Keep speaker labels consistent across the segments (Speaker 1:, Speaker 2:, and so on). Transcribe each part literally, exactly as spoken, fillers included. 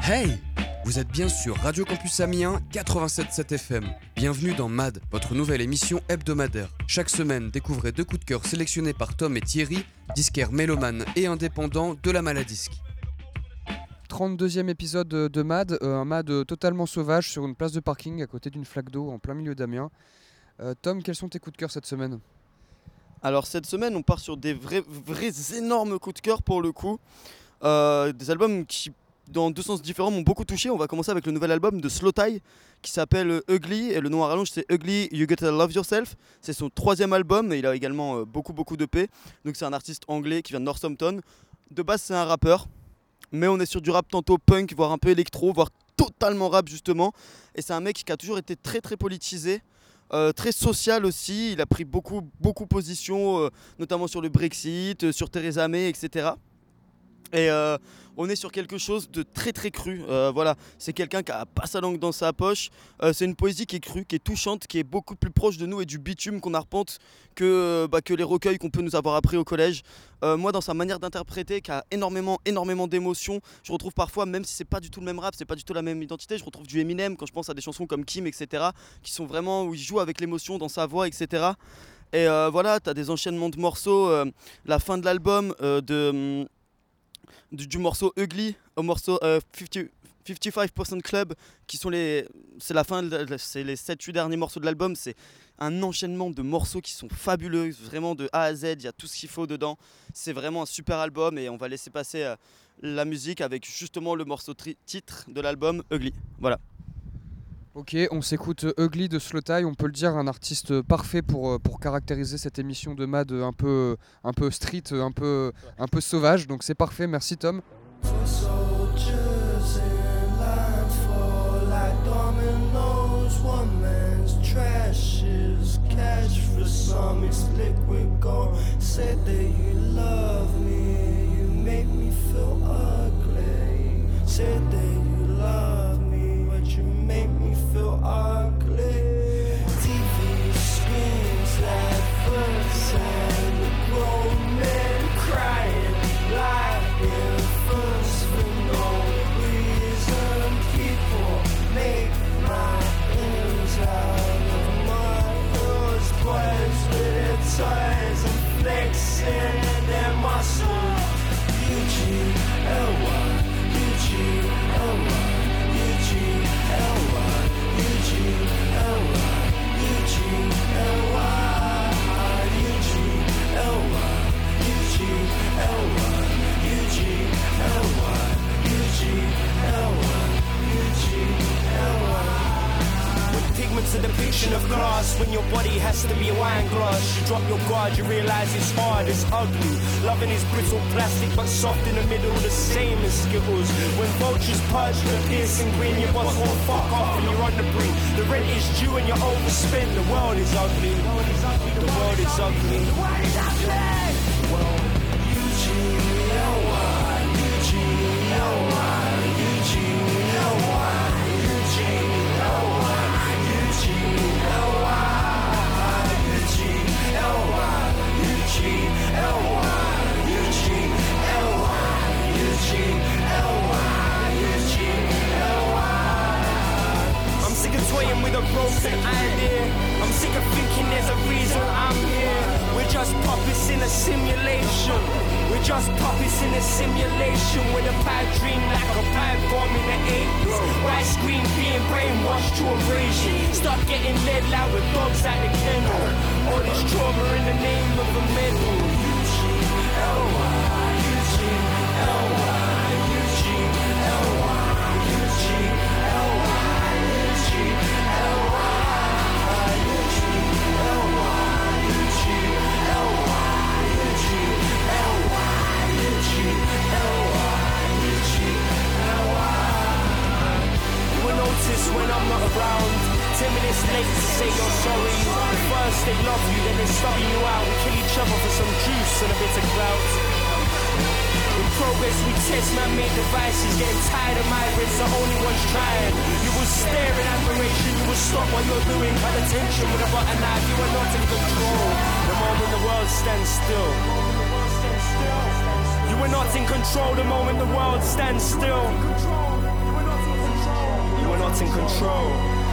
Speaker 1: Hey! Vous êtes bien sur Radio Campus Amiens quatre-vingt-sept virgule sept F M. Bienvenue dans M A D, votre nouvelle émission hebdomadaire. Chaque semaine, découvrez deux coups de cœur sélectionnés par Tom et Thierry, disquaires mélomanes et indépendants de la Maladisque.
Speaker 2: trente-deuxième épisode de M A D, euh, un M A D totalement sauvage sur une place de parking à côté d'une flaque d'eau en plein milieu d'Amiens. Euh, Tom, quels sont tes coups de cœur cette semaine ?
Speaker 3: Alors cette semaine, on part sur des vrais, vrais énormes coups de cœur pour le coup. Euh, des albums qui, dans deux sens différents, m'ont beaucoup touché. On va commencer avec le nouvel album de Slowthai qui s'appelle Ugly, et le nom à rallonge c'est Ugly You Gotta Love Yourself. C'est son troisième album et il a également euh, beaucoup beaucoup d'E P. Donc c'est un artiste anglais qui vient de Northampton. De base c'est un rappeur, mais on est sur du rap tantôt punk, voire un peu électro, voire totalement rap justement. Et c'est un mec qui a toujours été très très politisé. Euh, très social aussi, il a pris beaucoup, beaucoup position, euh, notamment sur le Brexit, euh, sur Theresa May, et cetera. Et euh, on est sur quelque chose de très très cru. Euh, voilà, c'est quelqu'un qui a pas sa langue dans sa poche. Euh, c'est une poésie qui est crue, qui est touchante, qui est beaucoup plus proche de nous et du bitume qu'on arpente que, bah, que les recueils qu'on peut nous avoir appris au collège. Euh, moi, dans sa manière d'interpréter, qui a énormément, énormément d'émotions, je retrouve parfois, même si c'est pas du tout le même rap, c'est pas du tout la même identité, je retrouve du Eminem quand je pense à des chansons comme Kim, et cetera, qui sont vraiment où il joue avec l'émotion dans sa voix, et cetera. Et euh, voilà, t'as des enchaînements de morceaux. Euh, la fin de l'album euh, de Du, du morceau Ugly au morceau euh, cinquante-cinq pour cent Club, qui sont les, c'est la fin, c'est les sept huit derniers morceaux de l'album. C'est un enchaînement de morceaux qui sont fabuleux, vraiment de A à Z, il y a tout ce qu'il faut dedans. C'est vraiment un super album et on va laisser passer euh, la musique avec justement le morceau tri- titre de l'album Ugly. Voilà.
Speaker 2: Ok, on s'écoute Ugly de Slowthai, on peut le dire, un artiste parfait pour, pour caractériser cette émission de M A D un peu, un peu street, un peu, un peu sauvage, donc c'est parfait, merci Tom.
Speaker 4: Feel ugly. T V screens like first and the grown men crying like infants for no reason. People make my ends out of mud. Those boys with their toys and flexing their muscles. U G L Y, U G L Y, U G L Y. U G L Y, U G L Y, U G L Y, U G L Y, U G L Y, U G L Y, U G L Y.
Speaker 5: With pigments and depiction of class, when your body has to be a wine glass, you drop your guard, you realise it's hard, it's ugly. Loving is brittle plastic but soft in the middle, the same as Skittles. When vultures purge the piercing grin, your boss won't fuck off and you're on the brink. The rent is due and you're overspent. The world is ugly. The world is ugly. The world is ugly. The world is ugly. Well,
Speaker 4: U G L Y, U G L Y, U G L Y, U G L Y, U G L Y, U G L Y, U G L Y, U G L Y, U G L Y, U G L Y.
Speaker 5: I'm sick of toying with a broken idea. I'm sick of thinking there's a reason I'm here. We're just puppets in a simulation. We're just puppets in a simulation with a bad dream like a pipe bomb in the eighties. White screen being brainwashed to abrasion. Start getting led loud with dogs at the kennel. All this trauma in the name of a medal.
Speaker 4: U G L Y, U G L Y, U G L Y, U G L Y, U G L Y, U G L Y, U G L Y, U G L Y, U G L Y, U G L Y.
Speaker 5: You will notice when I'm not around. Ten minutes late to say you're sorry. First they love you, then they study you out. We kill each other for some juice and a bit of clout. In progress we test man-made devices. Getting tired of migrants, the only ones trying. You will stare in admiration, you will stop what you're doing. Cut attention with a butter knife, you are not in control. The moment the world stands still. You are not in control the moment the world stands still. losing control.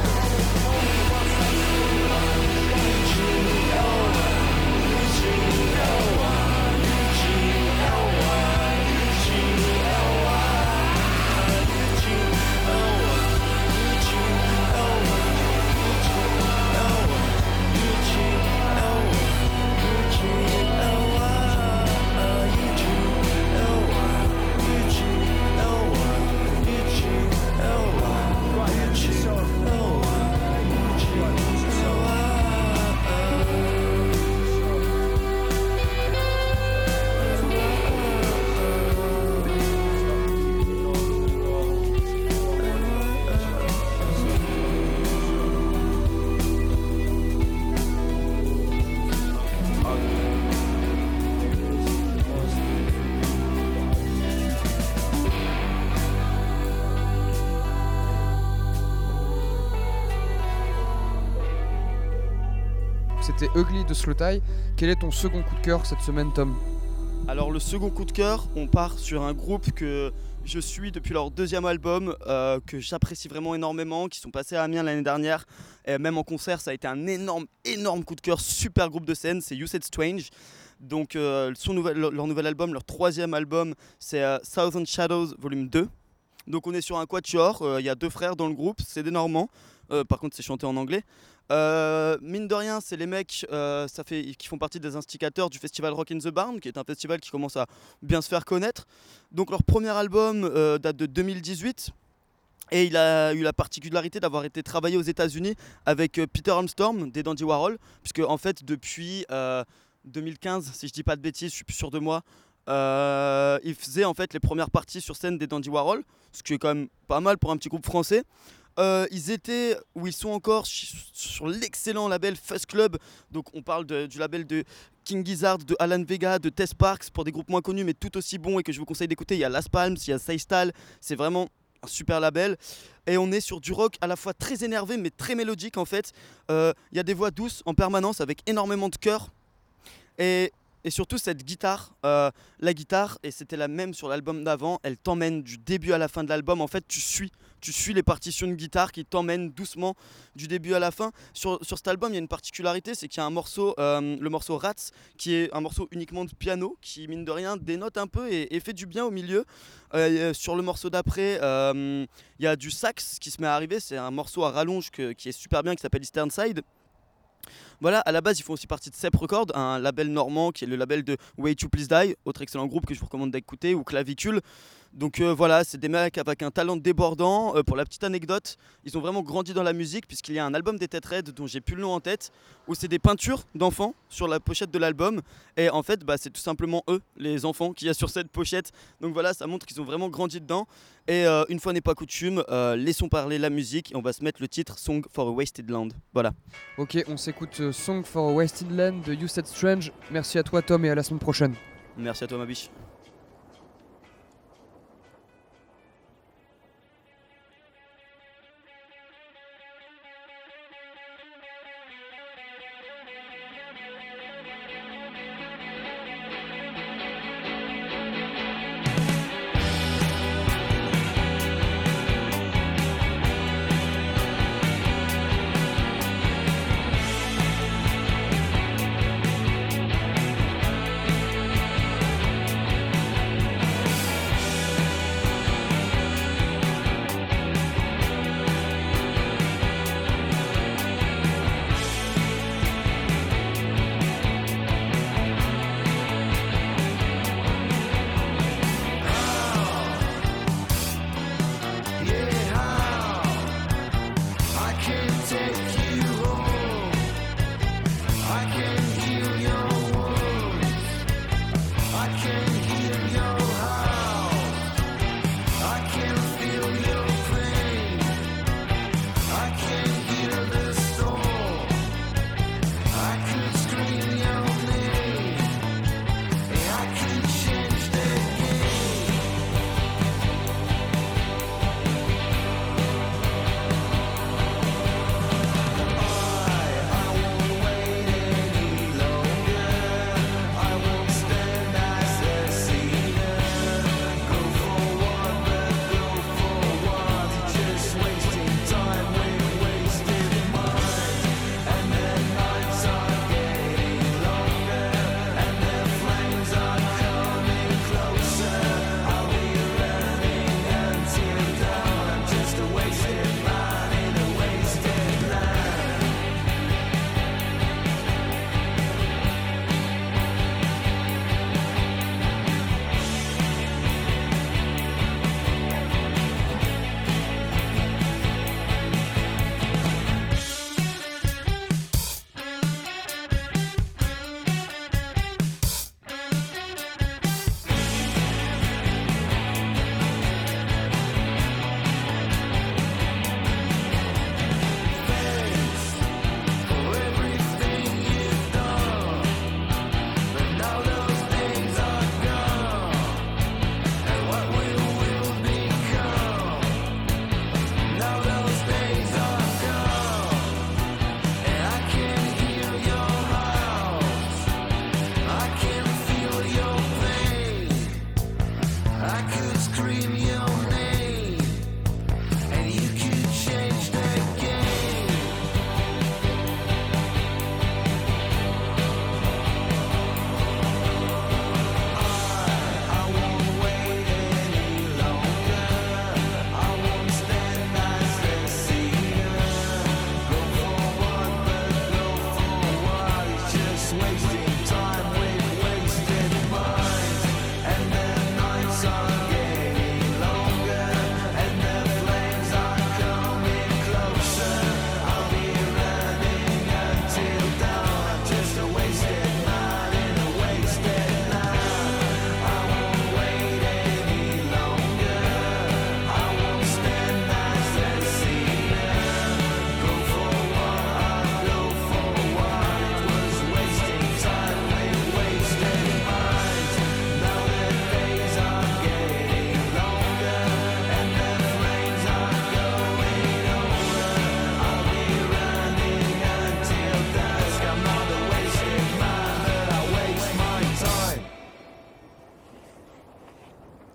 Speaker 2: C'était Ugly de Slowthai. Quel est ton second coup de cœur cette semaine, Tom ?
Speaker 3: Alors le second coup de cœur, on part sur un groupe que je suis depuis leur deuxième album, euh, que j'apprécie vraiment énormément, qui sont passés à Amiens l'année dernière, et même en concert ça a été un énorme, énorme coup de cœur, super groupe de scène, c'est You Said Strange. Donc euh, son nouvel, leur, leur nouvel album, leur troisième album, c'est euh, Thousand Shadows Volume deux. Donc on est sur un quatuor, il euh, y a deux frères dans le groupe, c'est des Normands, euh, par contre c'est chanté en anglais. Euh, mine de rien, c'est les mecs euh, ça fait, qui font partie des instigateurs du festival Rock in the Barn, qui est un festival qui commence à bien se faire connaître. Donc leur premier album euh, date de deux mille dix-huit et il a eu la particularité d'avoir été travaillé aux États-Unis avec euh, Peter Armstrong des Dandy Warhol, puisque en fait depuis euh, deux mille quinze, si je dis pas de bêtises, je suis plus sûr de moi, euh, il faisait en fait les premières parties sur scène des Dandy Warhol, ce qui est quand même pas mal pour un petit groupe français. Euh, ils étaient, ou ils sont encore sur l'excellent label Fuzz Club. Donc on parle de, du label de King Gizzard, de Alan Vega, de Tess Parks, pour des groupes moins connus mais tout aussi bons et que je vous conseille d'écouter. Il y a Las Palms, il y a Seistal, c'est vraiment un super label. Et on est sur du rock à la fois très énervé mais très mélodique en fait. Euh, il y a des voix douces en permanence avec énormément de chœur. Et... Et surtout cette guitare, euh, la guitare, et c'était la même sur l'album d'avant, elle t'emmène du début à la fin de l'album. En fait, tu suis, tu suis les partitions de guitare qui t'emmènent doucement du début à la fin. Sur, sur cet album, il y a une particularité, c'est qu'il y a un morceau, euh, le morceau Rats, qui est un morceau uniquement de piano, qui mine de rien dénote un peu et, et fait du bien au milieu. Euh, sur le morceau d'après, euh, il y a du sax qui se met à arriver, c'est un morceau à rallonge que, qui est super bien, qui s'appelle Eastern Side. Voilà, à la base, ils font aussi partie de Sep Records, un label normand qui est le label de Way to Please Die, autre excellent groupe que je vous recommande d'écouter, ou Clavicule. Donc euh, voilà, c'est des mecs avec un talent débordant. Euh, pour la petite anecdote, ils ont vraiment grandi dans la musique, puisqu'il y a un album des Têtes Raides dont j'ai plus le nom en tête, où c'est des peintures d'enfants sur la pochette de l'album. Et en fait, bah, c'est tout simplement eux, les enfants, qu'il y a sur cette pochette. Donc voilà, ça montre qu'ils ont vraiment grandi dedans. Et euh, une fois n'est pas coutume, euh, laissons parler la musique et on va se mettre le titre Song for a Wasted Land. Voilà.
Speaker 2: Ok, on s'écoute euh, Song for a Wasted Land de You Said Strange. Merci à toi Tom et à la semaine prochaine.
Speaker 3: Merci à toi ma biche.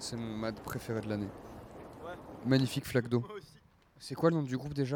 Speaker 2: C'est mon mad préféré de l'année.
Speaker 3: Ouais.
Speaker 2: Magnifique flaque d'eau.
Speaker 3: Moi aussi.
Speaker 2: C'est quoi le nom du groupe déjà ?